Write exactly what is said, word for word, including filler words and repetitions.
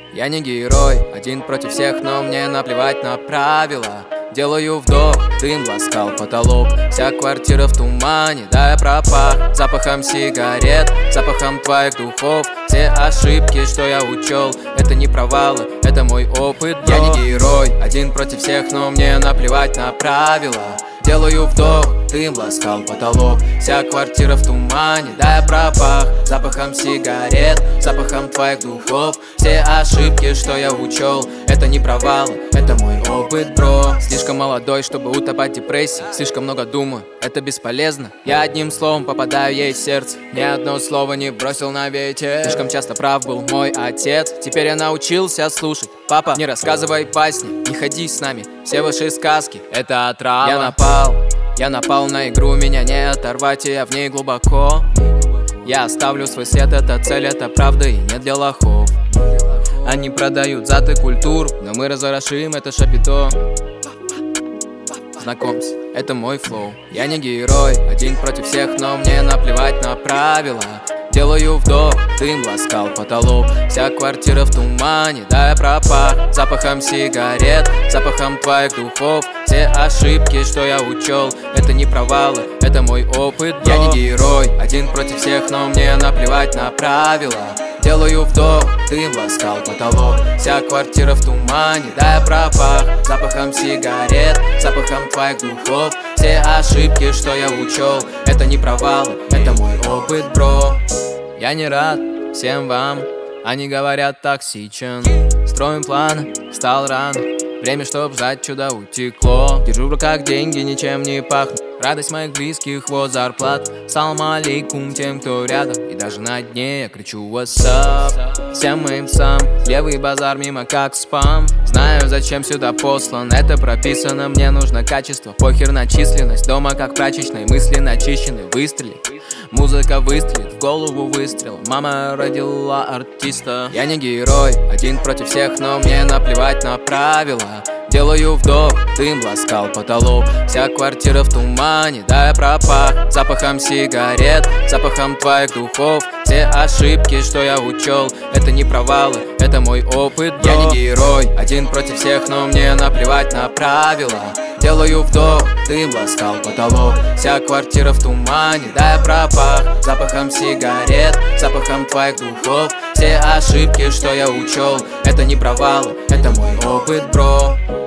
Я не герой, один против всех, но мне наплевать на правила. Делаю вдох, дым ласкал потолок. Вся квартира в тумане, да я пропах запахом сигарет, запахом твоих духов. Все ошибки, что я учел, это не провалы, это мой опыт, бро. Я не герой, один против всех, но мне наплевать на правила. Делаю вдох, дым ласкал потолок. Вся квартира в тумане, да я пропах запахом сигарет, запахом твоих духов. Все ошибки, что я учел, это не провалы, это мой опыт, бро. Слишком молодой, чтобы утопать в депрессии. Слишком много думаю, это бесполезно. Я одним словом попадаю ей в сердце. Ни одно слово не бросил на ветер. Слишком часто прав был мой отец. Теперь я научился слушать. Папа, не рассказывай басни, не ходи с нами, все ваши сказки — это отрава. Я напал, я напал на игру, меня не оторвать, и я в ней глубоко. Я оставлю свой след, это цель, это правда и не для лохов. Они продают зад и культур, но мы разворошим это шапито. Знакомься, это мой флоу. Я не герой, один против всех, но мне наплевать на правила. Делаю вдох, дым ласкал потолок. Вся квартира в тумане, да я пропах запахом сигарет, запахом твоих духов. Все ошибки, что я учел, это не провалы, это мой опыт, бро. Я не герой, один против всех, но мне наплевать на правила. Делаю вдох, дым ласкал потолок. Вся квартира в тумане, да я пропах запахом сигарет, запахом твоих духов. Все ошибки, что я учел, это не провалы, это мой опыт, бро. Я не рад всем вам, они говорят токсичен. Строим планы, встал рано, время, чтоб ждать чудо утекло. Держу в руках деньги, ничем не пахнут. Радость моих близких, вот зарплат. Салам алейкум тем, кто рядом. И даже на дне я кричу what's up всем моим сам. Левый базар мимо как спам. Знаю, зачем сюда послан, это прописано. Мне нужно качество, похер на численность. Дома как прачечной, мысли начищены. Выстрели, музыка выстрелит, в голову выстрел. Мама родила артиста. Я не герой, один против всех, но мне наплевать на правила. Делаю вдох, дым ласкал потолок. Вся квартира в тумане, да я пропах запахом сигарет, запахом твоих духов. Все ошибки, что я учел, это не провалы, это мой опыт, бро. Я не герой, один против всех, но мне наплевать на правила. Делаю вдох, дым ласкал потолок. Вся квартира в тумане, да я пропах запахом сигарет, запахом твоих духов. Все ошибки, что я учел, это не провалы, это мой опыт, бро.